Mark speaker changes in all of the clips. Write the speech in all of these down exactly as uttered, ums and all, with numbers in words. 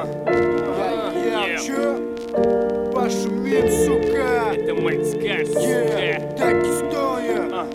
Speaker 1: Я чё? Пошумим, сука.
Speaker 2: Это мальская, сука.
Speaker 1: Так и стоя.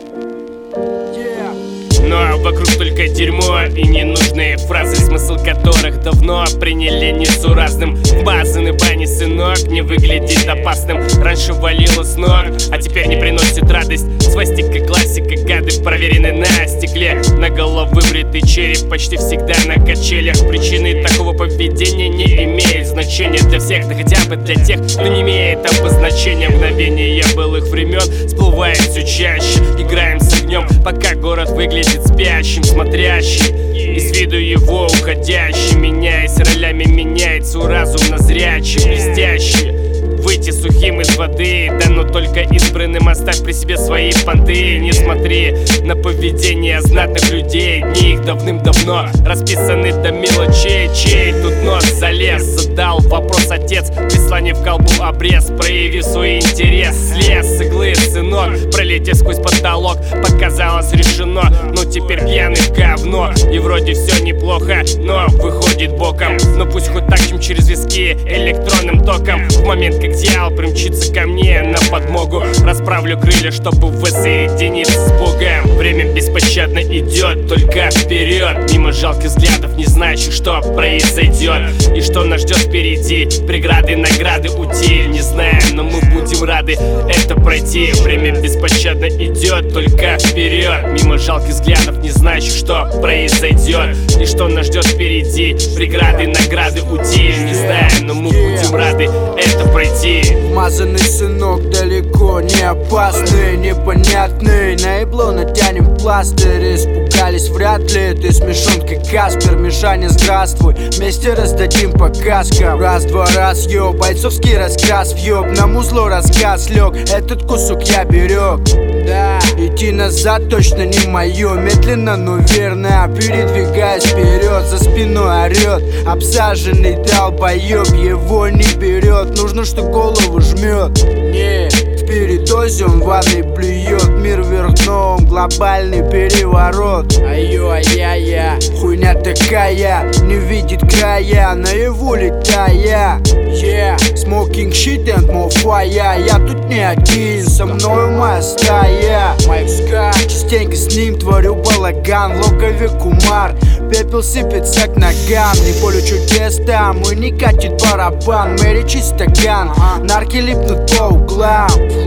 Speaker 2: Ну а вокруг только дерьмо и ненужные фразы, смысл которых давно приняли несуразным. Вмазанный бани сынок не выглядит опасным. Раньше валило с ног, а теперь не приносит радость. Свастика, классика, гады проверены на стекле. На голову выбритый череп почти всегда на качелях. Причины такого поведения не имеют значения для всех, да хотя бы для тех, кто не имеет обозначения. Мгновения былых времен всплывает все чаще. Играем с огнем, пока город выглядит спящим, смотрящий из виду его уходящий, меняясь ролями, меняется разум на зрячий, блестящий. Выйти сухим из воды, да но только избранным оставь при себе свои понты. Не смотри на поведение знатных людей, дни их давным-давно расписаны до мелочей. Чей тут нос залез? Задал вопрос отец, прислонив к колбу обрез. Прояви свой интерес, слез с иглы, сынок, пролетев сквозь потолок. Показалось решено, но теперь пьяный в говно. И вроде все неплохо, но выходит боком. Но пусть хоть так, чем через виски электронным током. В момент, как дьявол примчится ко мне на подмогу, расправлю крылья, чтобы воссоединиться с Богом. Время беспощадно идет только вперед, мимо жалких взглядов, не знающих, что произойдет и что нас ждет впереди. Преграды, награды, утиль, не знаем, но мы будем рады это пройти. Время беспощадно идет только вперед, мимо жалких взглядов, не знающих, что произойдет и что нас ждет впереди. Преграды, награды, утиль, не знаем, но мы будем рады это пройти.
Speaker 1: Вмазанный сынок далеко не опасный, непонятный. На иглу натянем пластырь. Испугались вряд ли, ты смешон как Каспер. Мишаня, здравствуй, вместе раздадим по каскам. Раз-два раз, ё, бойцовский рассказ въеб. На музло рассказ лег, этот кусок я берег. Да, идти назад точно не моё. Медленно, но верно, передвигаясь вперед. За спиной орёт обсаженный долбоёб, его не берет. Нужно, что голову жмет. Не, в передозе он ванной плюет. Мир вверх дном, глобальный переворот. Ай-ё-ай-я-я, хуйня такая, не видит края, наяву летая. Yeah, smoking shit and more fire. Я тут не один, со мной моя стая. Майк Скай, частенько с ним творю балаган. В логове кумар, пепел сыпется к ногам. Не полю чудес там, и не катит барабан. Мэри чистоган, нарки липнут по углам.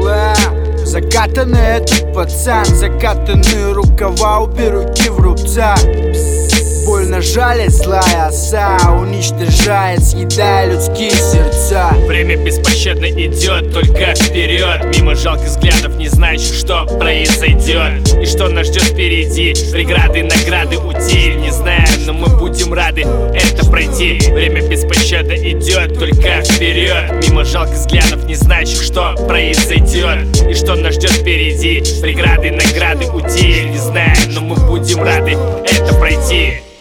Speaker 1: Закатанный этот пацан, закатанные рукава, уберу руки в рубцах. Больно жалит злая оса, уничтожает, съедая людские сердца.
Speaker 2: Время беспощадно идет только вперед, мимо жалких взглядов, не знающих, что произойдет и что нас ждет впереди. Преграды, награды, утиль, не знаем, но мы будем рады это пройти. Время беспощадно идет только вперед, мимо жалких взглядов, не знающих, что произойдет и что нас ждет впереди. Преграды, награды, утиль, не знаем, но мы будем рады это пройти.